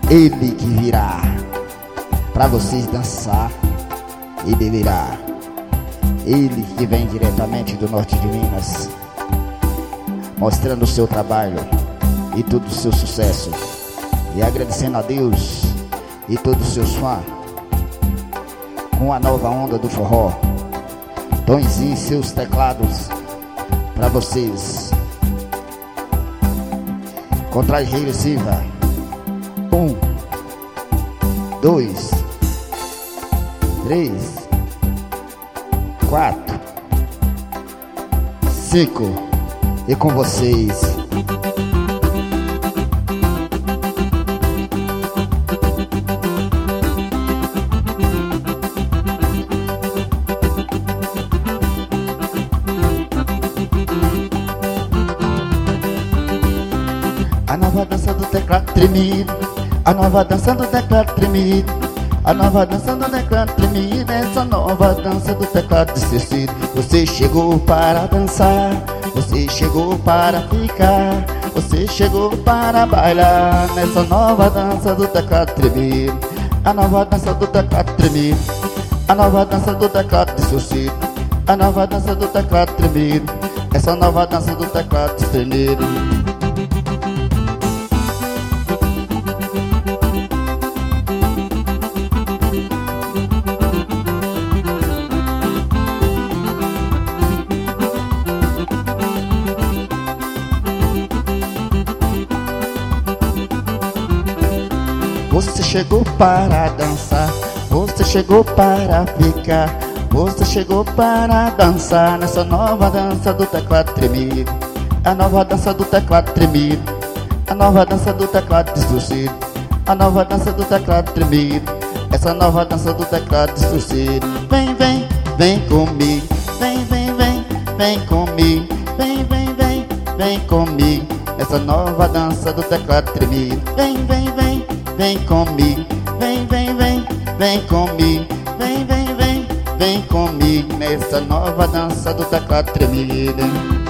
Ele que virá pra vocês dançar e delirar. Ele que vem diretamente do norte de Minas, mostrando o seu trabalho e todo o seu sucesso, e agradecendo a Deus e todos os seus fãs com a nova onda do forró. Tonzinho e seus teclados pra vocês. Contagem regressiva. 1, 2, 3, 4, 5. E com vocês, a nova dança do teclado tremido, a nova dança do teclado tremido, a nova dança do teclado tremido, essa nova dança do teclado distorcido. Você chegou para dançar, você chegou para ficar, você chegou para bailar nessa nova dança do teclado tremido, a nova dança do teclado tremido, a nova dança do teclado distorcido, a nova dança do teclado tremido, essa nova dança do teclado tremido. Você chegou para dançar, você chegou para ficar, você chegou para dançar nessa nova dança do teclado tremido, a nova dança do teclado tremido, a nova dança do teclado distorcido, a nova dança do teclado tremido, essa nova dança do teclado distorcido. Vem, vem, vem comigo, vem, vem, vem, vem comigo, vem, vem, vem, vem comigo, essa nova dança do teclado tremido. Vem, vem, vem, vem comigo, vem, vem, vem, vem comigo, vem, vem, vem, vem comigo nessa nova dança do teclado tremido.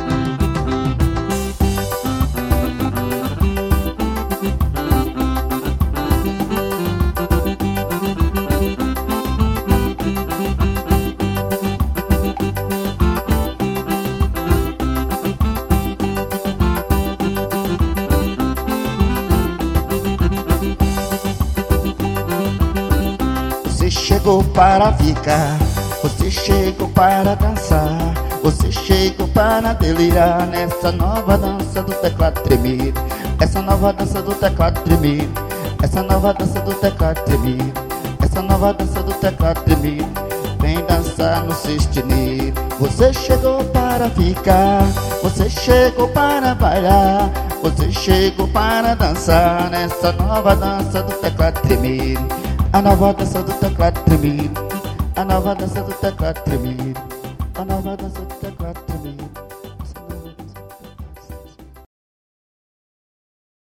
Você chegou para ficar, você chegou para dançar, você chegou para delirar nessa nova dança do teclado tremido, essa nova dança do teclado tremido, essa nova dança do teclado tremido, essa nova dança do teclado tremido. Vem dançar no cisne. Você chegou para ficar, você chegou para bailar, você chegou para dançar nessa nova dança do teclado tremido, a nova dança do teclado tremido, a nova dança do teclado tremido, a nova dança do teclado tremido.